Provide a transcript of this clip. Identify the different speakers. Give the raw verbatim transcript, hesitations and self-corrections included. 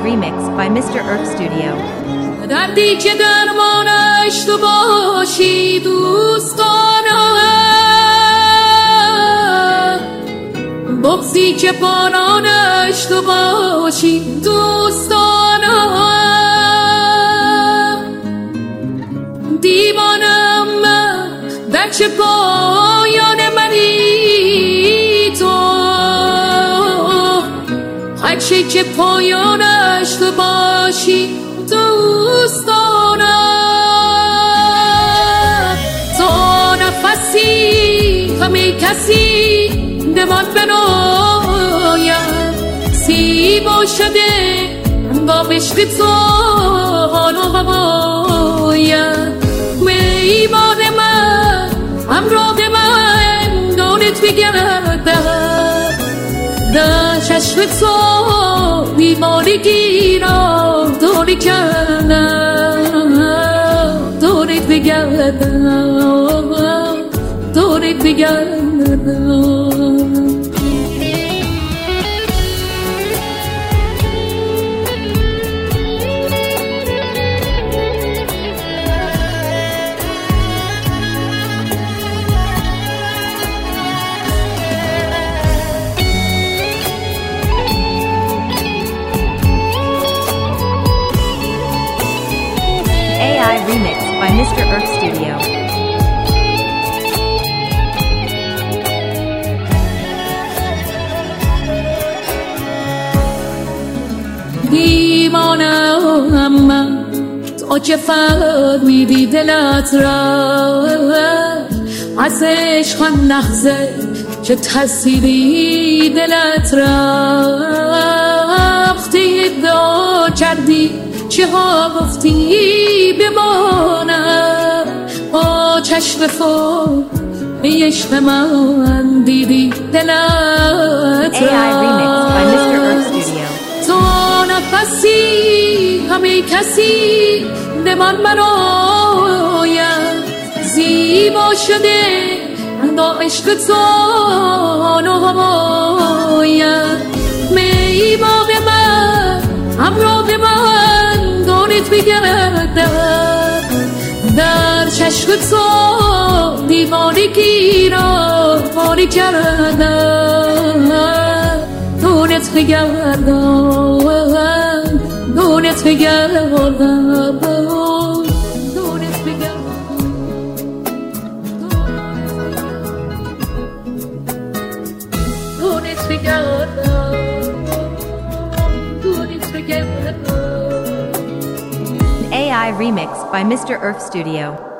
Speaker 1: remix by Mister Earth Studio.
Speaker 2: دردی که درمانش تو باشی دوستانم، بغضی که پانانش تو باشی دوستانم، دیوانم من در چه پایان منی تو، هرچه که پایانش تو باشی دوستانم. تو نفسی همه کسی دمان بنایم، زیبا شده با عشق تو حال و هوایم. میمان من همراه من دانت بگردم، در چشم تو دیوانگی را دوری کردم، دورت بگردم، دورت بگردم.
Speaker 1: A I remix by Mister Earth Studio.
Speaker 2: دیوانم من تو که فهمیدی دلت را، از عشق آن لحظه که ترسیدی دلت را، وقتی ادعا کردی چه ها گفتی بمانم، با چشم خود به عشق من دیدی دلت را.
Speaker 1: A I remix by Mister Earth Studio.
Speaker 2: تو نفسی همه کسی دمان برایم، زیبا شده با عشق تو حال و هوایم. میباغ من همراه من دانت بگردم، در چشم تو دیوانگی را پاری کردم، دانت بگردم، دانت بگردم، دانت بگردم، دانت بگردم، دانت بگردم.
Speaker 1: A I remix by Mister Earth Studio.